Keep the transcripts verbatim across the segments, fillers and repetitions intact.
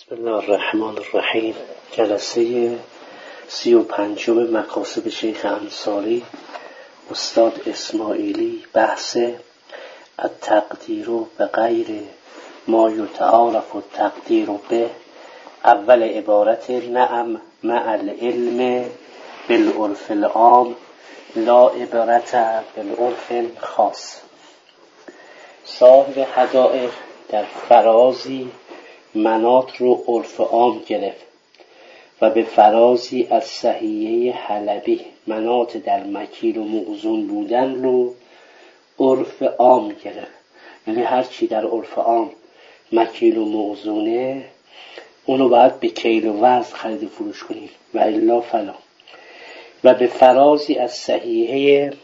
بسم الله الرحمن الرحیم. جلسه سی و پنجم مقاصد شیخ انصاری استاد اسماعیلی، بحث التقدیر به غیر ما یتعارف التقدیر به. اول عبارت نعم مع العلم بالعرف العام لا عبرت بالعرف الخاص. صاحب حدائق در فرازی مناط رو عرف عام گرفت و به فرازی از صحیحه حلبی مناط در مکیل و موزون بودن رو عرف عام گرفت. یعنی هر چی در عرف عام مکیل و موزونه اونو باید به کیل و وزن خرید و فروش کنیم و الا فلا. و به فرازی از صحیحه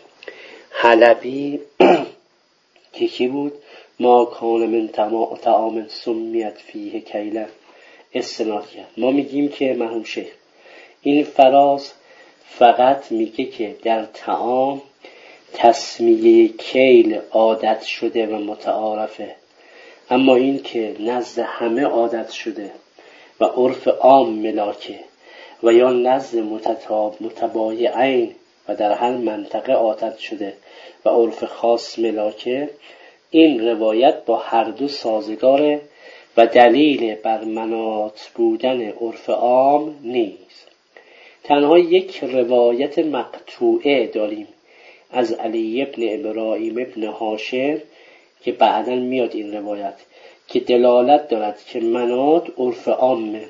حلبی که کی بود؟ ما کان من طعام سمیت فیه کیلا استناد کرد. ما میگیم که مرحوم شیخ این فراز فقط میگه که در طعام تسمیه کیل عادت شده و متعارفه، اما این که نزد همه عادت شده و عرف عام ملاکه و یا نزد متتاب متبایعین و در هر منطقه عادت شده و عرف خاص ملاکه، این روایت با هر دو سازگاره و دلیل بر مناط بودن عرف عام نیست. تنها یک روایت مقطوعه داریم از علی ابن ابراهیم ابن هاشم که بعداً میاد این روایت که دلالت دارد که مناط عرف عامه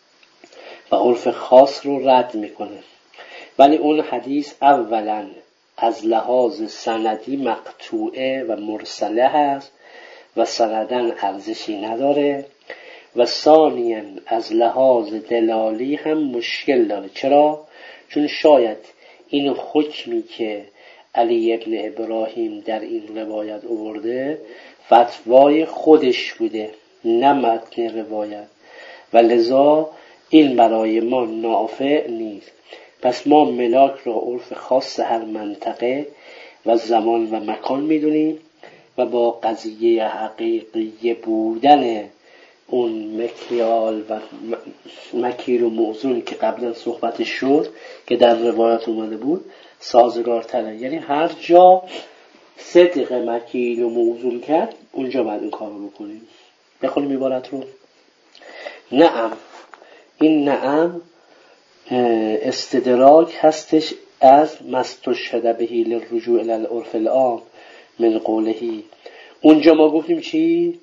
و عرف خاص رو رد میکنه، ولی اون حدیث اولاً از لحاظ سندی مقطوعه و مرسله هست و سندن ارزشی نداره، و ثانیاً از لحاظ دلالی هم مشکل داره. چرا؟ چون شاید این حکمی که علی ابن ابراهیم در این روایت آورده فتوای خودش بوده نه متن روایت، و لذا این برای ما نافع نیست. پس ما ملاک را عرف خاص هر منطقه و زمان و مکان میدونیم و با قضیه حقیقی بودن اون مکیال و مکیل و موزون که قبلا صحبتش شد که در روایت اومده بود سازگار تره. یعنی هر جا صدق مکیل و موزون کرد اونجا باید این کار رو بکنیم. بخونیم عبارت رو. نعم، این نعم استدراک هستش از مستشهد بهی للرجوع الی العرف العام من قولهی. اونجا ما گفتیم چی؟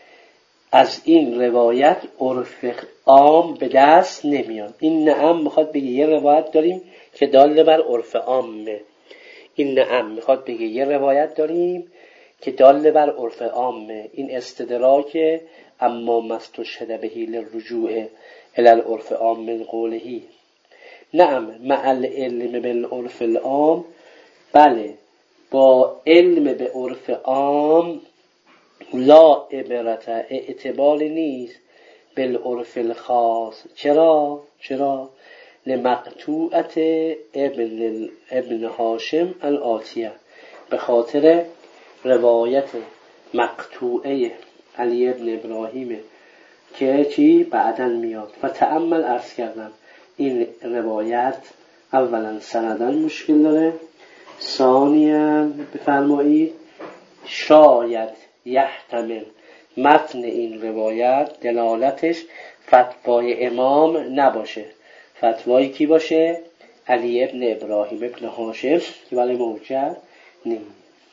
از این روایت عرف عام به دست نمیاد. این نعم میخواد بگه یه روایت داریم که دال بر عرف عامه. این نعم میخواد بگه یه روایت داریم که دال بر عرف عامه. این استدراک اما مستشهد بهی للرجوع الی العرف العام من قولهی. نعم مع العلم بالعرف العام، بله با علم به عرف عام لا عبرت اعتبار نیست بالعرف الخاص. چرا؟ چرا؟ لمقطوعت ابن, ابن هاشم الاتیه، به خاطر روایت مقطوعه علی ابن ابراهیم که چی؟ بعداً میاد. و تأمل عرض کردم این روایت اولا سندن مشکل داره، ثانیاً بفرمایید شاید یحتمل متن این روایت دلالتش فتوای امام نباشه. فتوای کی باشه؟ علی ابن ابراهیم ابن هاشم که ولی موجه نیست.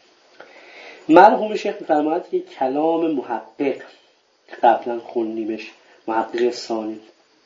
مرحوم شیخ بفرماید که کلام محقق قبلا خوندیمش، محقق ثانی،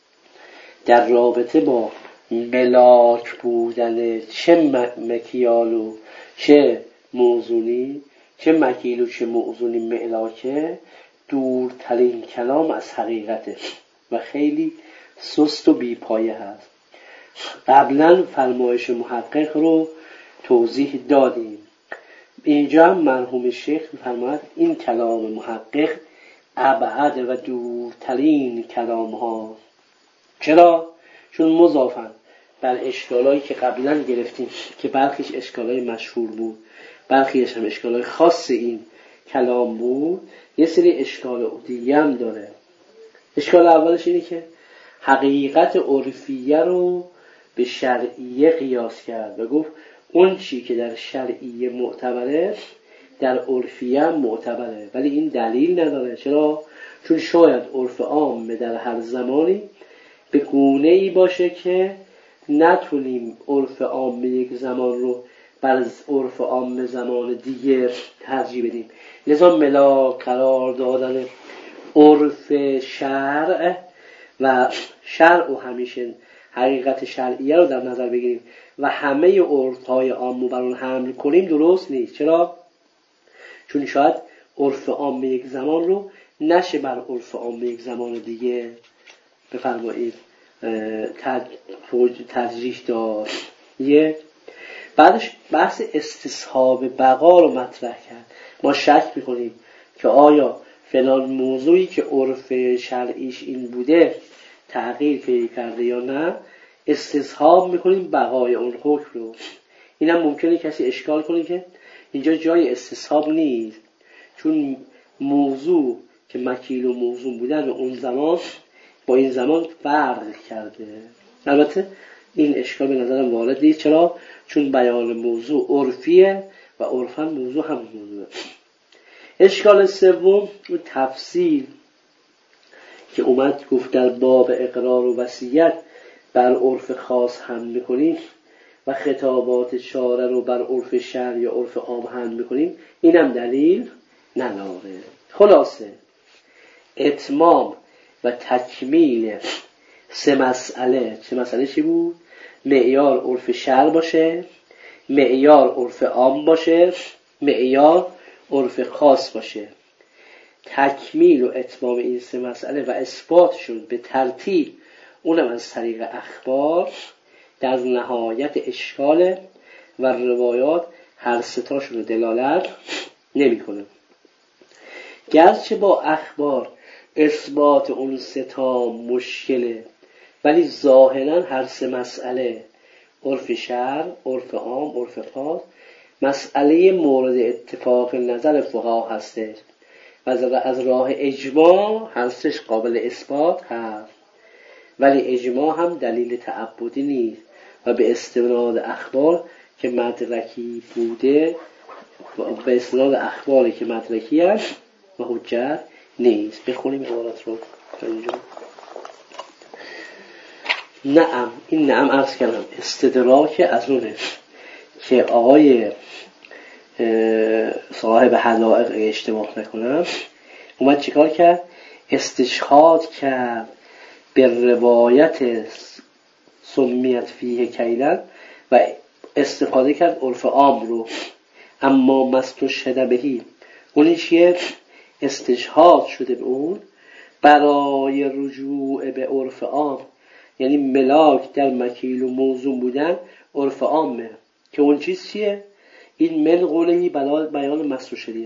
در رابطه با ملاک بودن چه مکیال و چه موزونی، چه مکیل و چه موزونی ملاکه، دورترین کلام از حقیقته و خیلی سست و بیپایه هست. قبلا فرمایش محقق رو توضیح دادیم. اینجا هم مرحوم شیخ فرماید این کلام محقق ابعد و دورترین کلام ها. چرا؟ چون مضافن بر اشکالایی که قبلا گرفتیم که برخیش اشکالای مشهور بود، برخیش هم اشکالای خاص این کلام بود، یه سری اشکال دیگه هم داره. اشکال اولش اینه که حقیقت عرفیه رو به شرعیه قیاس کرد و گفت اون چی که در شرعیه معتبره در عرفیه معتبره، ولی این دلیل نداره. چرا؟ چون شاید عرف عام در هر زمانی به گونه‌ای باشه که نتونیم عرف عام یک زمان رو بر عرف عام زمان دیگه ترجیح بدیم. لذا ملا قرار دادن عرف شرع و شرع و همیشه حقیقت شرعیه رو در نظر بگیریم و همه عرف‌های عام رو بر اون حمل کنیم درست نیست. چرا؟ چون شاید عرف عام یک زمان رو نشه بر عرف عام یک زمان دیگه بفرمایید ترجیح داد. یک بعدش بحث استصحاب بقا رو مطرح کرد. ما شک میکنیم که آیا فلان موضوعی که عرف شرعیش این بوده تغییر پیدا کرده یا نه، استصحاب میکنیم بقای اون حکم رو. اینم ممکنه کسی اشکال کنه که اینجا جای استصحاب نیست، چون موضوع که مکیل و موضوع بودن اون زمان با این زمان فرق کرده. البته این اشکال به نظرم وارد نیست. چرا؟ چون بیان موضوع عرفیه و عرفاً موضوع هم موضوعه. اشکال سوم اون تفصیل که اومد گفت در باب اقرار و وصیت بر عرف خاص هم میکنیم و خطابات شارع رو بر عرف شرع یا عرف عام هم میکنیم، اینم دلیل نداره. خلاصه اتمام و تکمیل سه مسئله. سه مسئله چی بود؟ معیار عرف شرع باشه، معیار عرف عام باشه، معیار عرف خاص باشه. تکمیل و اتمام این سه مسئله و اثباتشون به ترتیب، اونم از طریق اخبار، در نهایت اشکال و روایات هر ستاشون رو دلالت نمی کنه. گرچه با اخبار اثبات اون ستا مشکله، ولی ظاهرا هر سه مسئله عرف شرع، عرف عام، عرف خاص مسئله مورد اتفاق نظر فقها هسته و از راه اجماع هستش قابل اثبات هست، ولی اجماع هم دلیل تعبدی نیست و به استناد اخبار که مدرکی بوده به استناد اخباری که مدرکی هست و حجت نیست. بخونیم عبارت رو تا اینجا. نعم، این نعم عرض کردم استدراک از اونه که آقای صاحب حلائق اشتباه نکنم اومد چیکار کرد؟ استشهاد کرد به روایت سمیت فیه کیلن و استفاده کرد عرف عام رو. اما مستشهد بهی اونی چیه؟ استشهاد شده به اون برای رجوع به عرف عام، یعنی ملاک در مکیل و موضوع بودن عرف عامه که اون چیز چیه؟ این من قولهی بیان مستشهدیه.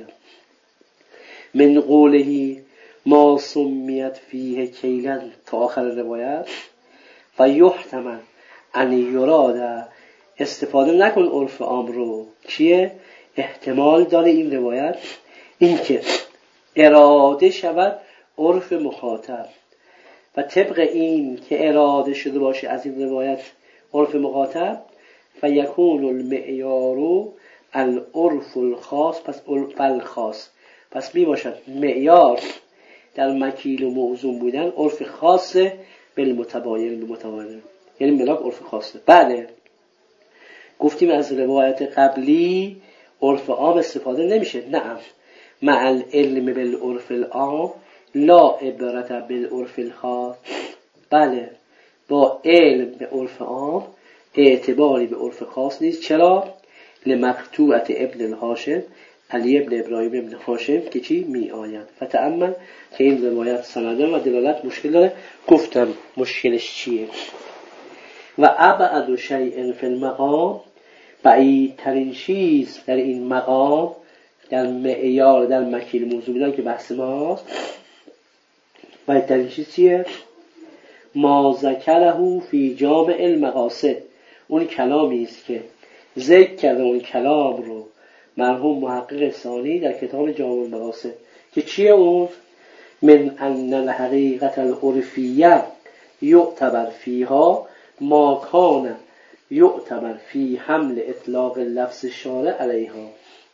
من قولهی ما سمیت فیه کیلن تا آخر روایت و یحتمل ان یراد استفاده نکن عرف عام رو. چیه؟ احتمال داره این روایت این که اراده شود عرف مخاطب و طبق این که اراده شده باشه از این روایت عرف مخاطب فیکون المعیار العرف الخاص، پس عرف الخاص پس می باشد معیار در مکیل و موزون بودن عرف خاصه بالمتباین بالمتباین، یعنی ملاک عرف خاصه. بله گفتیم از روایت قبلی عرف عام استفاده نمیشه. نعم مع العلم بالعرف العام لا عبرت بالعرف الخاص. بله با علم به عرف عام اعتباری به عرف خاص نیست. چرا؟ لمقطوعت ابن الهاشم علی ابن ابراهیم ابن هاشم که چی می آید. فتأمل که این روایت سنده و دلالت مشکل داره. گفتم مشکلش چیه؟ و ابعد شیء فی المقام، بعیدترین چیز در این مقام در معیار در مکیل موضوع بودن که بحث ماست، بعیدترین چیز چیه؟ ما ذکره فی جامع المقاصد، اون کلامی است که ذکر کرده اون کلام رو مرحوم محقق ثانی در کتاب جامع المقاصد که چیه اون؟ من ان الحقیقت العرفیه یعتبر فیها ما کان یعتبر فی حمل اطلاق لفظ شارع علیها.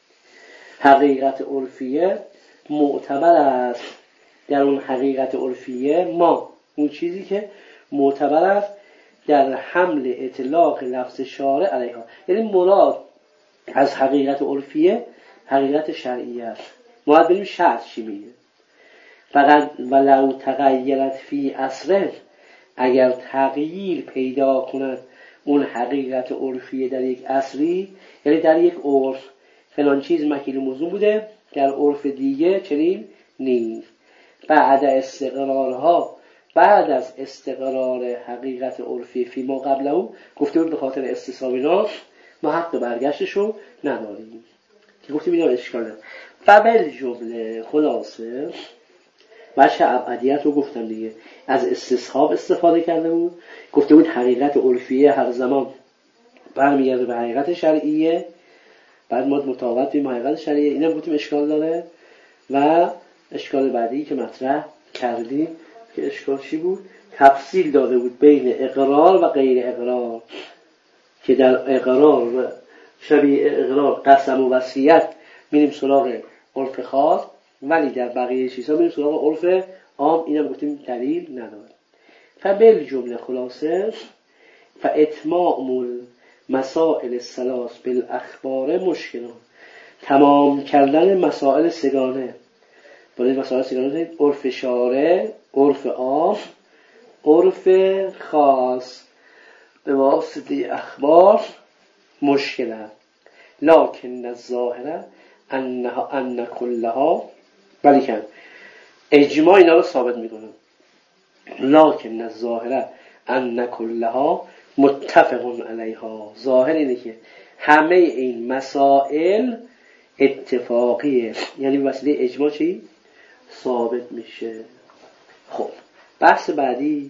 حقیقت عرفیه معتبر است در اون حقیقت عرفیه ما، اون چیزی که معتبر است در حمل اطلاق لفظ شارع علیها، یعنی مراد از حقیقت عرفیه حقیقت شرعیه است. ما باید ببینیم شرع چی میگه. فقط ولو تغیرت فی عصره، اگر تغییر پیدا کند اون حقیقت عرفیه در یک عصری، یعنی در یک عرف فلان چیز مکیل موضوع بوده، در عرف دیگه چنین نیست. بعد استقرارها، بعد از استقرار حقیقت عرفی فی ما قبل او، گفته بود به خاطر استصحابینا ما حق برگشتشو نداریم که گفتیم اینا اشکال نداره. فبل جمله خلاصه وجه ابعدیت رو گفتم دیگه، از استصحاب استفاده کرده بود، گفته بود حقیقت عرفیه هر زمان برمیگرده به حقیقت شرعیه، بعد ما مطابقت بیم حقیقت شرعیه، اینم گفتیم اشکال داره. و اشکال بعدی که مطرح کردیم که اشکال چی بود؟ تفصیل داده بود بین اقرار و غیر اقرار، که در اقرار و شبیه اقرار قسم و وصیت میریم سراغ عرف خاص، ولی در بقیه چیزها میریم سراغ عرف عام. اینم گفتیم دلیل نداره. فبل جمله خلاصه فاتمام مسائل الثلاث بالاخبار مشکل، تمام کردن مسائل سگانه، برای مسائل سگانه عرف شارع، عرف عام، عرف خاص به واسطه اخبار مشکل است. لکن الظاهر انها ان کلها، ولی کن اجماع اینا رو ثابت میکنه. لکن الظاهر ان کلها متفق علیها، ظاهر اینه که همه این مسائل اتفاقیه، یعنی وسیله اجماع چی؟ ثابت میشه. خب بحث بعدی،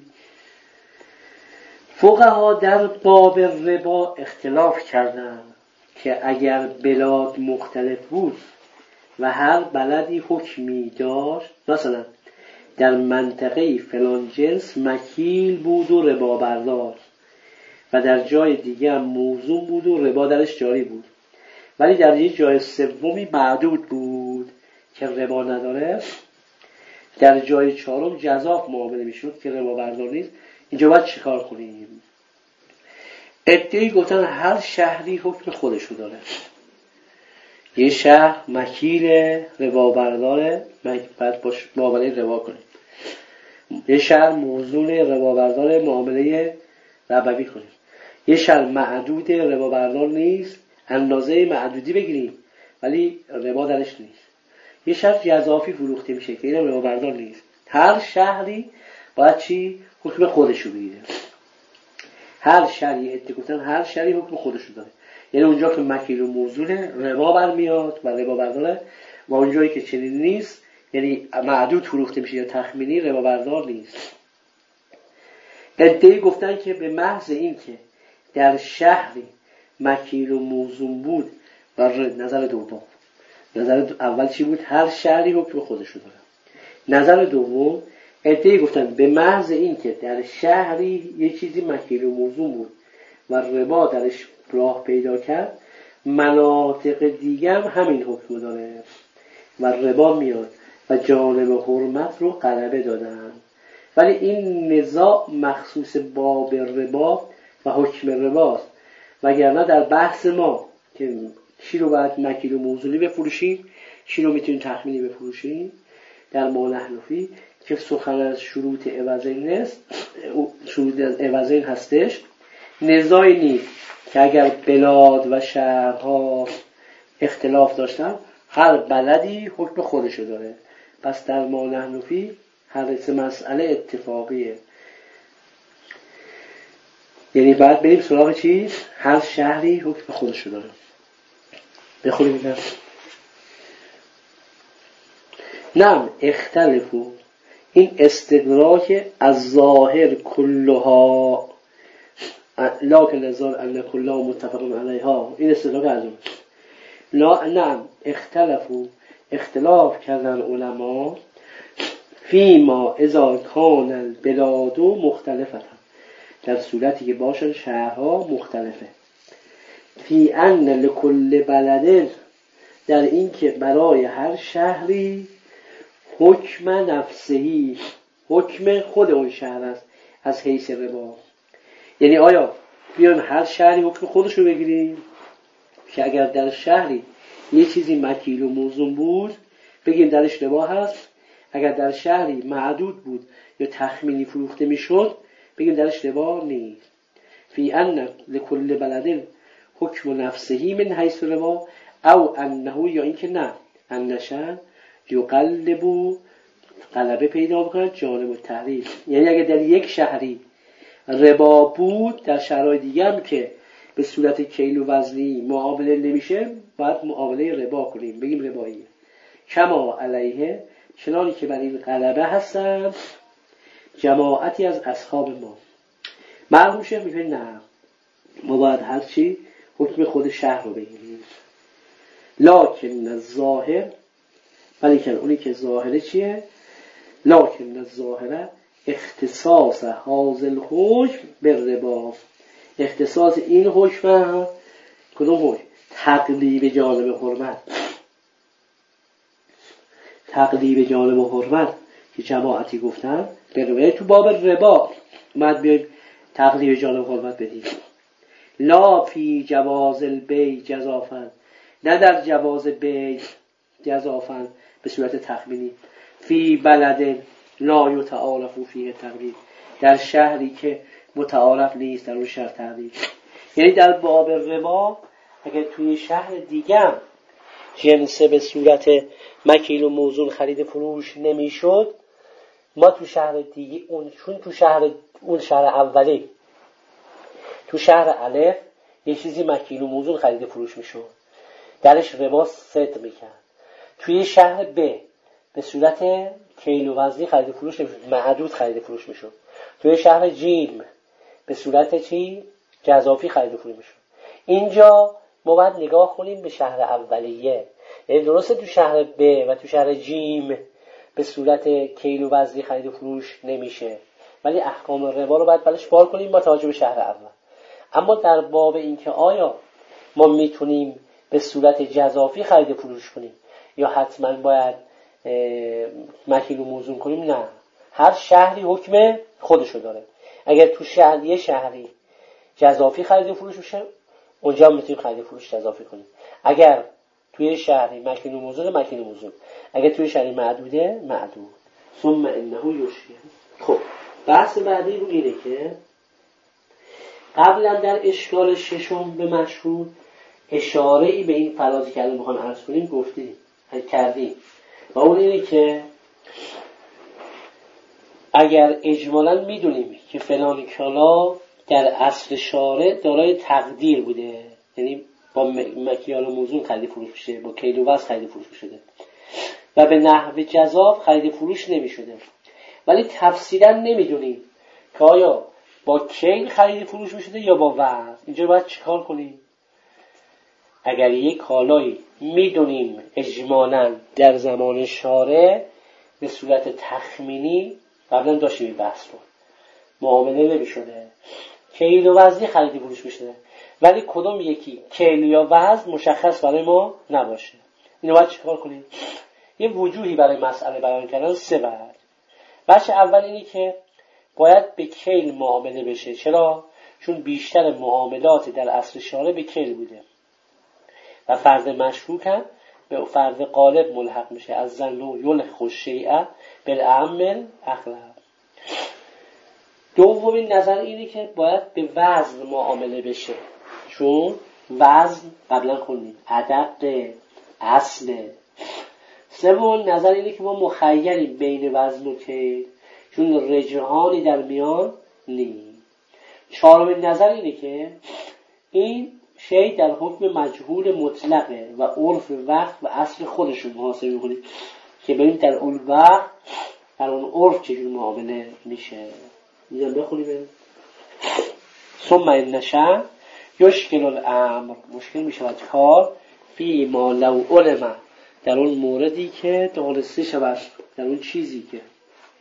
فقها در باب ربا اختلاف کردن که اگر بلاد مختلف بود و هر بلدی حکمی داشت، مثلا در منطقه فلان جنس مکیل بود و ربا بردار و در جای دیگه هم موزون بود و ربا درش جاری بود، ولی در یه جای سومی معدود بود که ربا نداره، در جای چهارم جزاف معامله میشد که ربا بردار نیست، اینجا باید چیکار کنیم؟ ادعی گفتن هر شهری حکم خودشو داره. یه شهر مکیل ربا برداره، بعد باش معامله ربا کنیم. یه شهر موزون ربا برداره، معامله ربوی کنیم. یه شهر معدود ربا بردار نیست، اندازه معدودی بگیریم ولی ربا درش نیست. یه شهر جزافی فروخته میشه که این ربا بردار نیست. هر شهری باید چی؟ حکم خودشو بگیره. هر شهری ادعا گفتن هر شهری حکم خودشو داره، یعنی اونجا که مکیل و موزونه ربا برمیاد و ربا برداره، و اونجایی که چنین نیست یعنی معدود فروخته میشه یا تخمینی ربا بردار نیست. ادعی گفتن که به محض این که در شهری مکیل و موزون بود، و نظر دوم، نظر اول چی بود؟ هر شهری حکم خودشو داره. نظر دوم ادعی گفتن به محض این که در شهری یه چیزی مکیل و موزون بود و ربا درش راه پیدا کرد، مناطق دیگه هم همین حکم داره و ربا میاد و جانب حرمت رو غلبه دادن. ولی این نزاع مخصوص باب ربا و حکم رباست، وگرنه در بحث ما که چی رو باید مکیل و موزونی بفروشیم، چی رو میتونیم تخمینی بفروشیم، در مال حنفی که سخن از شروط عوضین است، شروط از عوضین هستش، نزاعی نیست که اگر بلاد و شهرها اختلاف داشتن هر بلدی حکم خودشو داره. پس در مال حنفی هر سه مسئله اتفاقیه، یعنی باید بریم سراغ چیز؟ هر شهری حکم خودشو داره. بخونیم اینم. نعم اختلفو، این استدراک از ظاهر کلها لکن نظر ان کلها متفق علیها، این استدراک از اون. لا نعم اختلفو، اختلاف کردن علما فیما اذا کان البلاد مختلفه، در صورتی که باشن شهرها مختلفه. فی ان لکل بلد، در این که برای هر شهری حکم نفسهی، حکم خود اون شهر است از حیث ربا. یعنی آیا بیایم هر شهری حکم خودش رو بگیریم که اگر در شهری یه چیزی مکیل و موزون بود بگیم درش ربا هست، اگر در شهری معدود بود یا تخمینی فروخته میشد بگیم درش ربا نیست. فی ان لکل بلد حکم نفسهی من حیث ربا، او انه، یا اینکه نه، انشان یقلبو، غلبه پیدا بکنه جانب التحریم. یعنی اگر در یک شهری ربا بود، در شهرهای دیگه هم که به صورت کیل و وزنی معامله نمیشه باید معامله ربا کنیم، بگیم رباییه. کما علیه، چنانی که بر این غلبه هستن جماعتی از اصحاب ما. مرحوم شیخ میگه نه، ما باید هرچی حکم خود شهر رو بگیریم. لکن الظاهر، ولیکن اونی که ظاهره چیه؟ لکن الظاهره اختصاص حاصل حکم به ربا، اختصاص این حکم، کدوم حکم؟ تقلیب جانب حرمت، تقلیب جانب حرمت که جماعتی گفتن به ربا، تو باب ربا اومد بیایم تقلیب جانب حرمت بدیم. لا فی جواز البیع جزافا، نه در جواز بیع جزافا به صورت تخمینی. فی بلد لا یتعارف فیه تقلیب، در شهری که متعارف نیست در اون شهر تقلیب. یعنی در باب ربا اگر توی شهر دیگه جنسه به صورت مکیل و موزون خرید فروش نمیشد، ما تو شهر دیگه اون، چون تو شهر اون شهر اولی تو شهر الف یه چیزی مکیل و موزون خرید فروش میشد، درش ربا صدق میکرد. توی شهر ب به صورت کیل و وزنی خرید فروش نمیشد، معدود خرید فروش میشد. توی شهر جیم به صورت چی؟ جزافی خرید فروش میشد. اینجا ما باید نگاه کنیم به شهر اولیه. یعنی درسته تو شهر ب و تو شهر جیم به صورت کیل و وزنی خرید فروش نمیشه، ولی احکام ربا رو باید بلش بار کنیم با توجه به شهر اول. اما در باب این که آیا ما میتونیم به صورت جزافی خرید فروش کنیم یا حتما باید مکیل و موزون کنیم، نه، هر شهری حکم خودشو داره. اگر تو شهر یه شهری جزافی خرید فروش میشه، اونجا میتونیم خرید فروش جزافی کنیم. اگر توی شهری مکیل و موزون، مکیل و موزون. اگر توی شهری معدوده، معدود. ثم انه یشفی. خب بحث بعدی رو اینه که قبلا در اشکال ششم به مشهور اشاره ای به این فرازی که الان میخوام عرض کنیم گفتیم کردیم، و اون اینه که اگر اجمالاً میدونیم که فلان کالا در اصل شارع دارای تقدیر بوده، یعنی با مکیال و موزون خرید فروش میشه، با کیل و وزن خرید فروش میشده و به نحو جزاف خرید فروش نمیشده، ولی تفصیلاً نمیدونیم که آیا با کیل خرید فروش میشده یا با وزن، اینجا باید چیکار کنیم؟ اگر یک کالایی میدونیم اجمالاً در زمان شارع به صورت تخمینی، قبلا داشتیم این بحث رو، معامله نمیشده، کیل و وزنی خرید فروش میشده، ولی کدوم یکی کیل یا وزن مشخص برای ما نباشه، اینو باید چیکار کنیم؟ یه وجوهی برای مسئله بیان کردن سه بعد. بحث اول اینی که باید به کیل معامله بشه. چرا؟ چون بیشتر معاملات در اصل شارع به کیل بوده و فرض مشکوک هم به فرض غالب ملحق میشه. از زنو یلخ الشیء بالعمل اغلب. دومین نظر اینه که باید به وزن معامله بشه، چون وزن قبلا خوندیم ادق اصل. سوم نظر اینه که ما مخیریم بین وزن و کیل، چون رجحانی در میان نیست. چهارمین نظر اینه که این شی در حکم مجهول مطلقه و عرف وقت و اصل خودشون محاسبه می‌کنیم که ببینیم در اون وقت در اون عرف چجور معامله میشه. میذارم بخونیم. ثم ان نشأ یشکل الامر، مشکل میشود کار فی ما لو علم، در اون موردی که دانسته شود، در اون چیزی که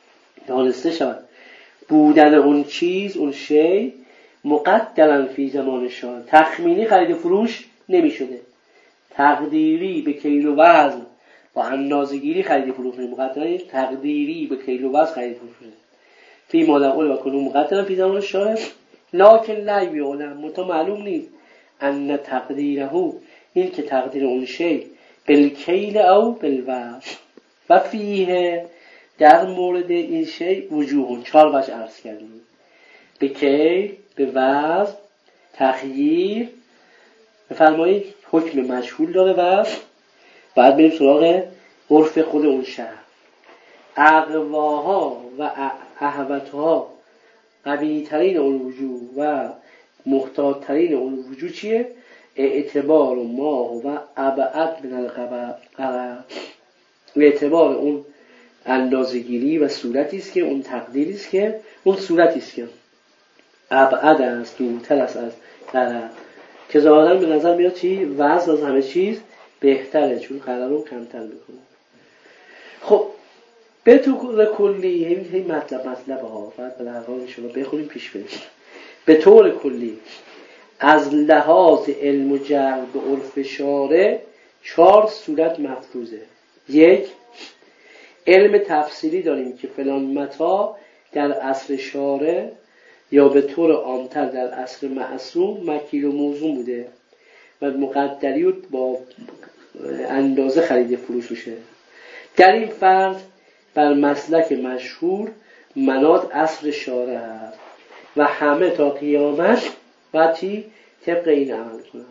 دانسته شود بودن اون چیز، اون شی مقدرن فی زمان شارع، تخمینی خرید و فروش نمی شده، تقدیری به کیل و وزن و اندازه‌گیری خرید و فروش نمی مقدرن، تقدیری به کیل و وزن خرید و فروش نمی فی مادقول و کنون مقدرن فی زمان شارع، لکن لا یعلم متا معلوم نیست ان تقدیره، این که تقدیر اون شی بالکیل او بالوزن و فیه، در مورد این شی وجوه، چهار وجه عرض کردیم، به کیل، به وزن، تخییر. بفرمایید حکم مجهول داره و بعد بریم سراغ عرف خود اون شهر. اقواها و احوتها، قوی ترین اون وجوه و محتاط ترین اون وجوه چیه؟ اعتبار ما و ابعد من القرار، اعتبار اون اندازه‌گیری و صورتی است که اون تقدیری است که اون صورتی است که ابعد است، دورتر است از قرار، که ظاهرا به نظر میاد چی؟ وزن از همه چیز بهتره چون قرار رو کمتر میکنه. خب به طور کلی این مطلب مطلب ها فقط به لحاظ شما بخونیم پیش بریم. به طور کلی از لحاظ علم و جهل به عرف شارع چهار صورت مفروضه. یک، علم تفسیری داریم که فلان متا در عصر شارع یا به طور عامتر در عصر معصوم مکیل و موزون بوده و مقدری و با اندازه خرید فروش میشه. در این فرض بر مسلک مشهور مناد عصر شارع هست و همه تا قیامت باید طبق این عمل کنند.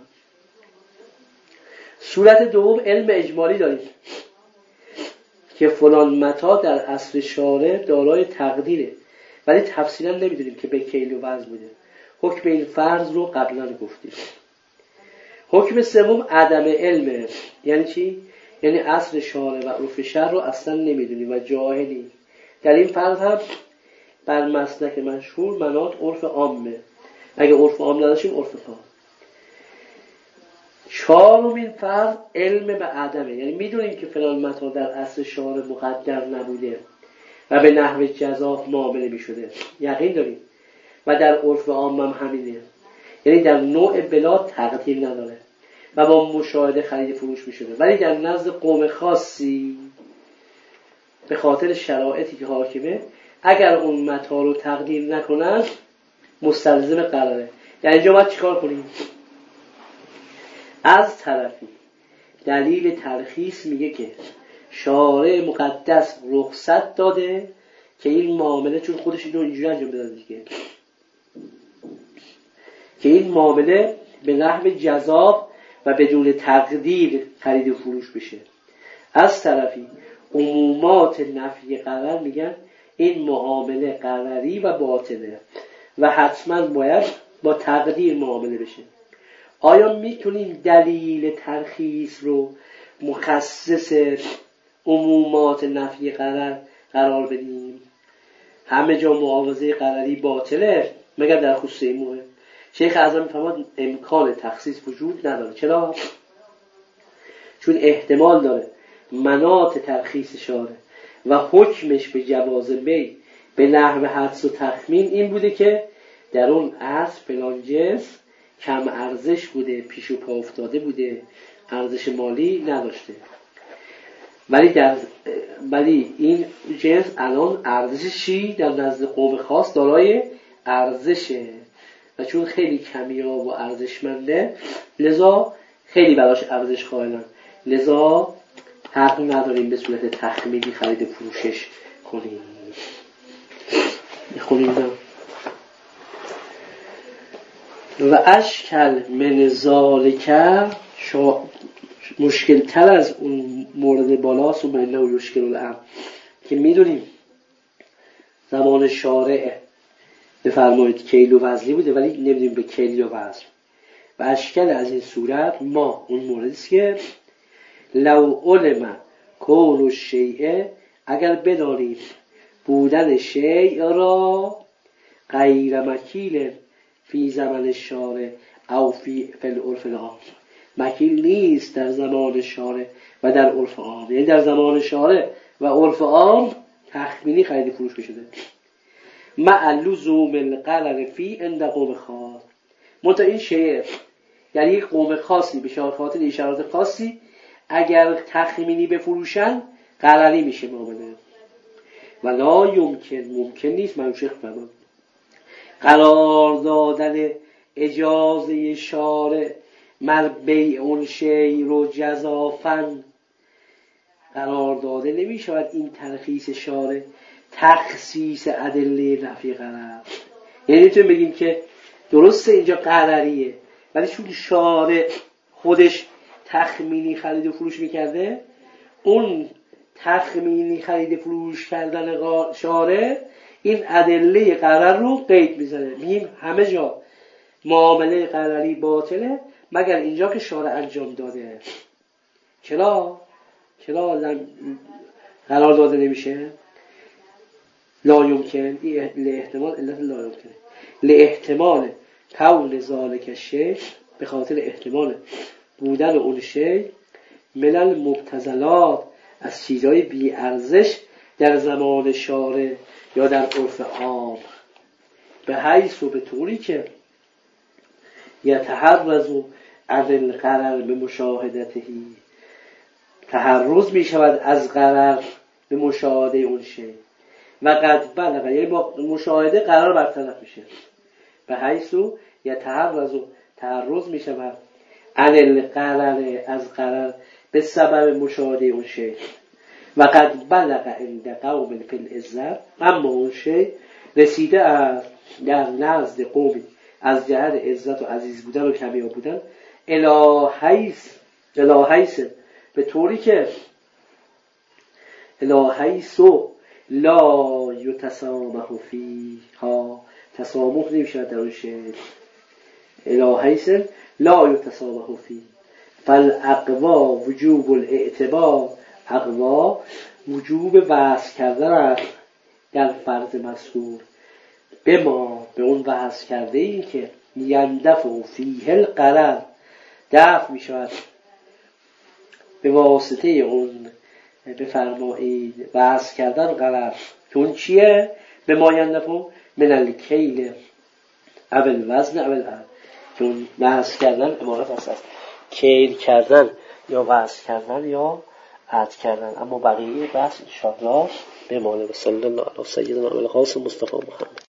صورت دوم علم اجمالی داریم که فلان متا در عصر شارع دارای تقدیره ولی تفصیلا نمیدونیم که به کیل و وزن بوده. حکم این فرض رو قبلا گفتیم. حکم سوم عدم علمه. یعنی چی؟ یعنی عصر شارع و عرف شرع رو اصلا نمیدونیم و جاهلیم. در این فرض هم بر مسلک مشهور منات عرف عامه. اگه عرف عام نداشتیم عرف خاص. چهارمین فرض علم به عدمه. یعنی میدونیم که فلان متا در عصر شارع مقدر نبوده و به نحو جزا معامله میشده، یقین داریم و در عرف عام هم همینه. یعنی در نوع بلاد تقدیر نداره و با مشاهده خرید فروش میشده، ولی در نزد قوم خاصی به خاطر شرایطی که حاکمه اگر اون متا رو تقدیر نکنن مستلزم قراره. در اینجا باید چیکار کنیم؟ از طرفی دلیل ترخیص میگه که شارع مقدس رخصت داده که این معامله، چون خودش اینو اینجوری انجام بده دیگه، که این معامله به نحو جذاب و بدون تقدیر خرید و فروش بشه. از طرفی عمومات نفی قرار میگن این معامله قراری و باطله و حتما باید با تقدیر معامله بشه. آیا میتونیم دلیل ترخیص رو مخصص عمومات نفی قرار قرار بدیم؟ همه جا معاوضه قراری باطله مگر در خصوص این مورد؟ شیخ اعظم میفرماد امکان تخصیص وجود نداره. چرا؟ چون احتمال داره مناط ترخیص شارع و حکمش به جواز بی به نحو حدس و تخمین این بوده که در اون عصر فلان جنس کم ارزش بوده، پیش و پا افتاده بوده، ارزش مالی نداشته، ولی در ولی این جنس الان ارزش چی در نزد قوم خاص دارای ارزشه و چون خیلی کمیاب و ارزشمنده لذا خیلی براش ارزش قائلن، لذا حق نداریم به صورت تخمینی خرید فروشش کنیم. میخونیم نه و اشکل من ذالک مشکل تر از اون مورد بالاست و منه و یشکل الامر که میدونیم زمان شارع بفرمایید کیل و وزنی بوده ولی نمیدونیم به کیل یا وزن. و اشکل از این صورت ما اون موردی است که لو علم کون الشیء، اگر بدانیم بودن شیء را غیر مکیل فی زمان شارع او فی العرف العام، مکیل نیست در زمان شارع و در عرف عام، یعنی در زمان شارع و عرف عام تخمینی خرید فروش بشده. مع لزوم القرار فی عند قوم خاص، منتها این شیء یعنی یک قوم خاصی به خاطر اشارات خاصی اگر تخمینی بفروشن قراری میشه معامله. ولا یمکن، ممکن نیست. من شیخ فرمان قرار دادن اجازه شارع مر بیع اون شی رو جزافن قرار داده نمی شود این ترخیص شارع تخصیص ادله نفی قرار. یعنی میتونیم بگیم که درسته اینجا قراریه ولی چون شارع خودش تخمینی خرید و فروش میکرده، اون تخمینی خرید فروش کردن شارع این ادله قرار رو قید میزنه. میگیم همه جا معامله قراری باطله مگر اینجا که شارع انجام داده. چرا؟ چرا قرار داده نمیشه؟ لا یمکن، لاحتمال علت لا یمکن، لاحتمال کون ذالک شیء، به خاطر احتمال بودن اون شی من المبتذلات، از چیزهای بی ارزش در زمان شارع یا در عرف عام، به حیث و به طوری که یتحرز عن القرر به مشاهدتهی، تحرز می شود از قرر به مشاهده اون شی و قد بلغ، یعنی با مشاهده قرار برطرف میشه. به حیث و یتحرز تحرز می شود عن القرر از قرر به سبب مشاهده اون شی و قد بلغ عند قوم فی العزت، اما اون شی رسیده است در نزد قومی از جهت عزت و عزیز بودن و کمیاب بودن الهیس الهیس به طوری که الهیسو لا یتسامح فیها، تسامح نمیشه در اون شی. الهیس لا یتسامح فی فالاقوا وجوب الاعتبار، اقوا وجوب وضع کردن است در فرض مذکور به ما، به اون وضع کرده این که یندفع فیه القرر، دفع می شود به واسطه اون، بفرمایید وضع کردن قرر که اون چیه؟ به ما یندفع من الکیل اول وزن اول عد، که اون وضع کردن عبارت است از کیل کردن یا وضع کردن یا عد کردن. اما بقیه بحث انشاءالله به معنی. و صلی الله علی سیدنا ابوالقاسم مصطفی محمد.